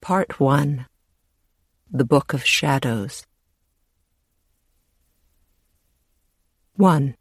Part 1. The Book of Shadows. 1.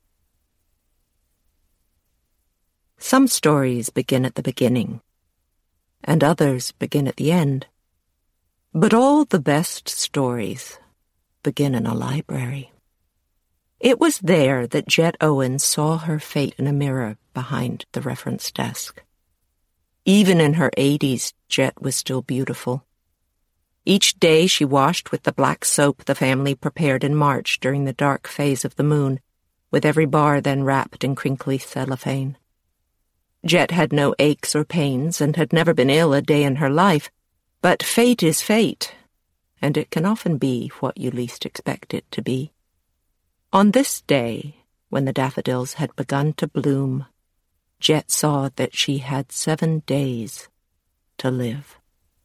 Some stories begin at the beginning, and others begin at the end. But all the best stories begin in a library. It was there that Jet Owens saw her fate in a mirror behind the reference desk. Even in her 80s, Jet was still beautiful. Each day she washed with the black soap the family prepared in March during the dark phase of the moon, with every bar then wrapped in crinkly cellophane. Jet had no aches or pains and had never been ill a day in her life, but fate is fate, and it can often be what you least expect it to be. On this day, when the daffodils had begun to bloom, Jet saw that she had 7 days to live.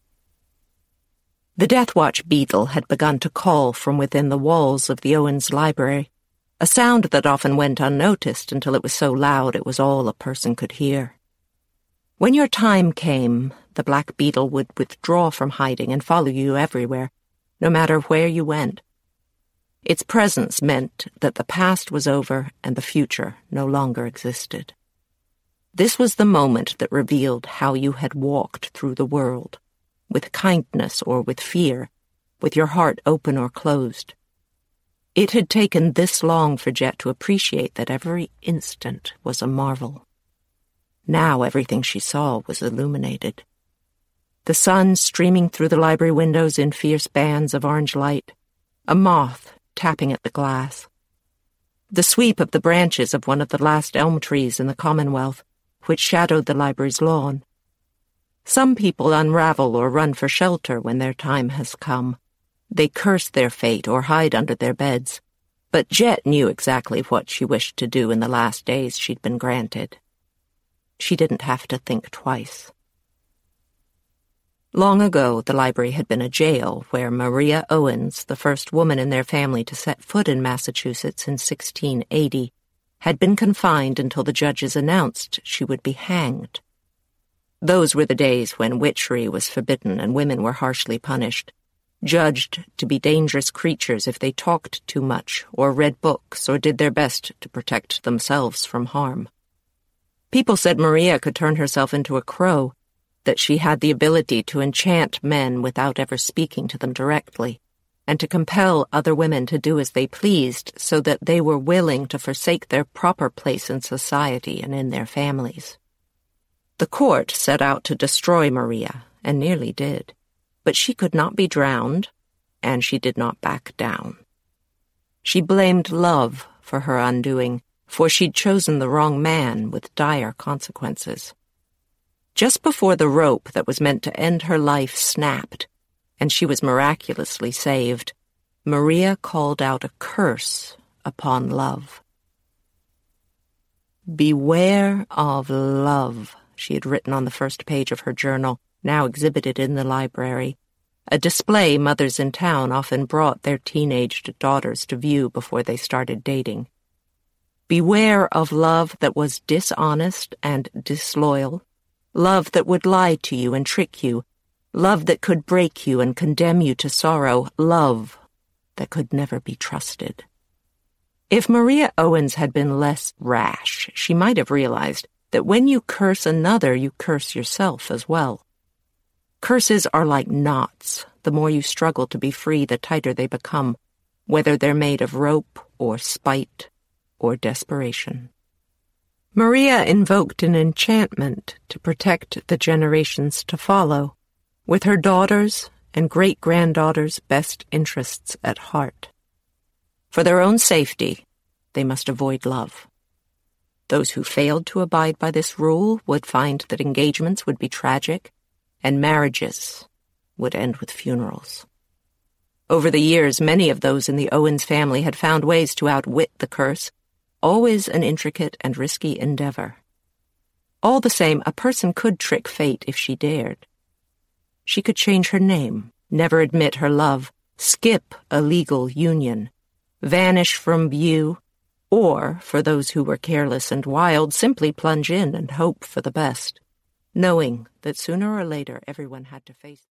The Death Watch beetle had begun to call from within the walls of the Owens library, a sound that often went unnoticed until it was so loud it was all a person could hear. When your time came, the black beetle would withdraw from hiding and follow you everywhere, no matter where you went. Its presence meant that the past was over and the future no longer existed. This was the moment that revealed how you had walked through the world, with kindness or with fear, with your heart open or closed. It had taken this long for Jet to appreciate that every instant was a marvel. Now everything she saw was illuminated. The sun streaming through the library windows in fierce bands of orange light, a moth tapping at the glass, the sweep of the branches of one of the last elm trees in the Commonwealth, which shadowed the library's lawn. Some people unravel or run for shelter when their time has come. They curse their fate or hide under their beds. But Jet knew exactly what she wished to do in the last days she'd been granted. She didn't have to think twice. Long ago, the library had been a jail where Maria Owens, the first woman in their family to set foot in Massachusetts in 1680, had been confined until the judges announced she would be hanged. Those were the days when witchery was forbidden and women were harshly punished, judged to be dangerous creatures if they talked too much or read books or did their best to protect themselves from harm. People said Maria could turn herself into a crow, that she had the ability to enchant men without ever speaking to them directly, and to compel other women to do as they pleased so that they were willing to forsake their proper place in society and in their families. The court set out to destroy Maria, and nearly did, but she could not be drowned, and she did not back down. She blamed love for her undoing, for she'd chosen the wrong man with dire consequences. Just before the rope that was meant to end her life snapped, and she was miraculously saved, Maria called out a curse upon love. "Beware of love," she had written on the first page of her journal, now exhibited in the library, a display mothers in town often brought their teenaged daughters to view before they started dating. Beware of love that was dishonest and disloyal, love that would lie to you and trick you, love that could break you and condemn you to sorrow, love that could never be trusted. If Maria Owens had been less rash, she might have realized that when you curse another, you curse yourself as well. Curses are like knots. The more you struggle to be free, the tighter they become, whether they're made of rope or spite or desperation. Maria invoked an enchantment to protect the generations to follow, with her daughters' and great-granddaughters' best interests at heart. For their own safety, they must avoid love. Those who failed to abide by this rule would find that engagements would be tragic, and marriages would end with funerals. Over the years, many of those in the Owens family had found ways to outwit the curse, always an intricate and risky endeavor. All the same, a person could trick fate if she dared. She could change her name, never admit her love, skip a legal union, vanish from view, or, for those who were careless and wild, simply plunge in and hope for the best, knowing that sooner or later everyone had to face